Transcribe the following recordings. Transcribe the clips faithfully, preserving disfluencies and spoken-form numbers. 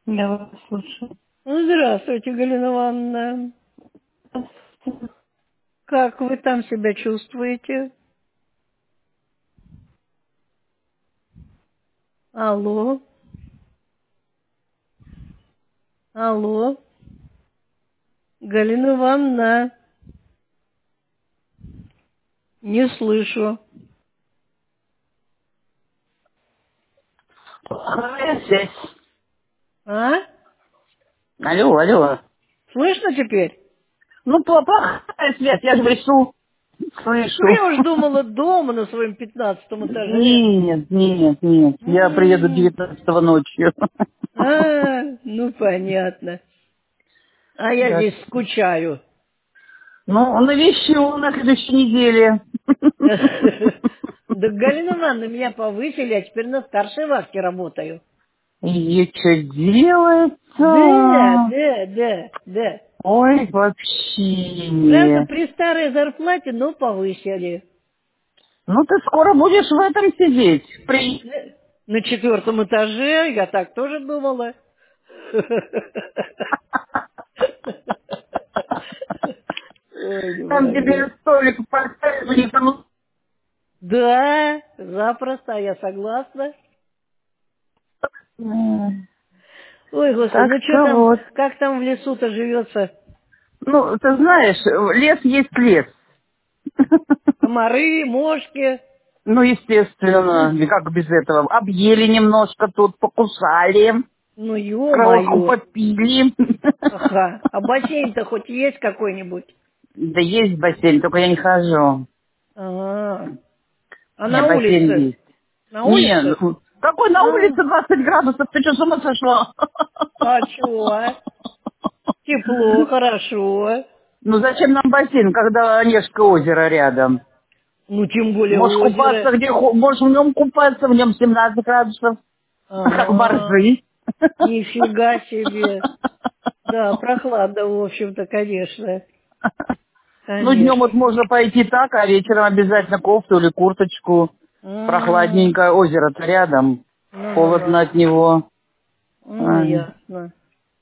Я вас слушаю. Ну, здравствуйте, Галина Ивановна. Как вы там себя чувствуете? Алло? Алло? Галина Ивановна, не слышу. Плохая связь. А? Алло, алло. Слышно теперь? Ну, пла- плохая связь, я же в лесу Ну, слышу. я уж думала дома на своем пятнадцатом этаже. Нет, нет, нет. Я приеду М. девятнадцатого ночью. А, ну, понятно. А я Так. здесь скучаю. Ну, навещу на следующей неделе. Да, Галина Ивановна, меня повысили, а теперь на старшей вахте работаю. И что Да, делается? да, да, да. Ой, Правда, вообще. при старой зарплате, но повысили. Ну, ты скоро будешь в этом сидеть. При... На четвертом этаже, я так тоже думала. Ой, не Там могу. тебе столик поставят, у них там... Да, запросто, я согласна. М, Ой, Господи, Так ну что что там, вот. как там в лесу-то живется? Ну, ты знаешь, лес есть лес. Комары, мошки. Ну, естественно, и как без этого. Объели немножко тут, покусали, Ну, кровушку ё-моё. попили. Ага. А бассейн-то хоть есть какой-нибудь? Да есть бассейн, только я не хожу. Ага. А У меня на бассейн улице? есть. На Не, улице? ну, какой на А, улице двадцать градусов? Ты что, с ума сошла? а чего? Тепло, хорошо. Ну, зачем нам бассейн, когда Онежское озеро рядом? Ну, тем более Можешь купаться озеро. где хо- можешь в нем купаться, в нем семнадцать градусов, как Ага. боржи. Нифига себе. Да, прохладно, в общем-то, конечно. Ну, днем вот Конечно. можно пойти так, а вечером обязательно кофту или курточку. М, Прохладненько, озеро-то рядом, Ну-ну-ну. холодно от него. Ну, Ай, ясно.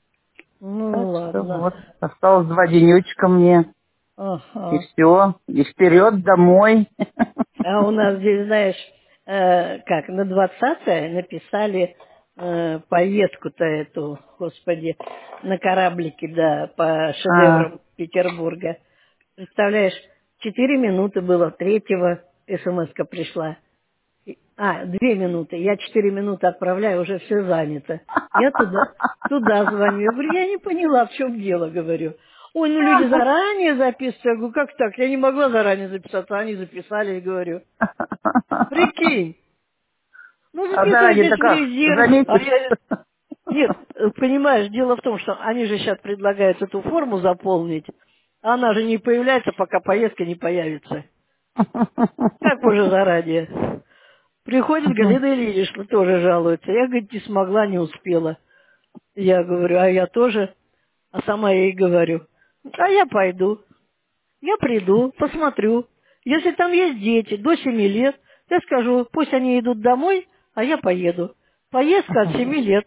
Ну, так что ладно. вот, осталось два денечка мне, и Ага. все, и вперед домой. А у нас здесь, знаешь, э, как, на двадцатое написали э, поездку-то эту, господи, на кораблике, да, по А, шедеврам Петербурга. Представляешь, четыре минуты было, третьего смс-ка пришла. И- А, две минуты. Я четыре минуты отправляю, уже все занято. Я туда, туда звоню. Я говорю, я не поняла, в чем дело, говорю. Ой, ну люди заранее записывают. Я говорю, как так? Я не могла заранее записаться, они записались, говорю. Прикинь. Ну, а записывайтесь заранее-то в как, резерв. за А месяц? я... Нет, э, понимаешь, дело в том, что они же сейчас предлагают эту форму заполнить. А она же не появляется, пока поездка не появится. Как уже заранее. Приходит Галина Ильинична, тоже жалуется. Я, говорит, не смогла, не успела. Я говорю, а я тоже. А сама ей говорю, а я пойду. Я приду, посмотрю. Если там есть дети до семи лет, я скажу, пусть они идут домой, а я поеду. Поездка от семи лет.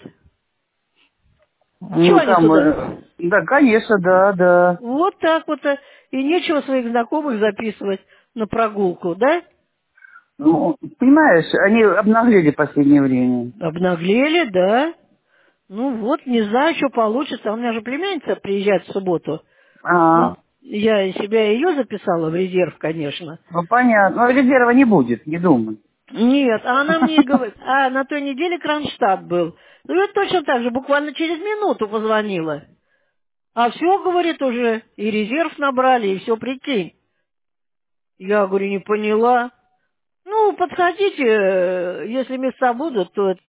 Чего Ну, они там, туда? э, да, конечно, да, да. Вот так вот. э, И нечего своих знакомых записывать на прогулку, да? Ну, понимаешь, они обнаглели в последнее время. Обнаглели, да. Ну вот, не знаю, что получится. У меня же племянница приезжает в субботу. Ну, А, я себя ее записала в резерв, конечно. ну, понятно. Но резерва не будет, не думай. Нет, а она мне говорит, а на той неделе Кронштадт был. Ну, я точно так же, буквально через минуту позвонила. А все, говорит, уже и резерв набрали, и все, прикинь. Я говорю, не поняла. Ну, подходите, э, если места будут, то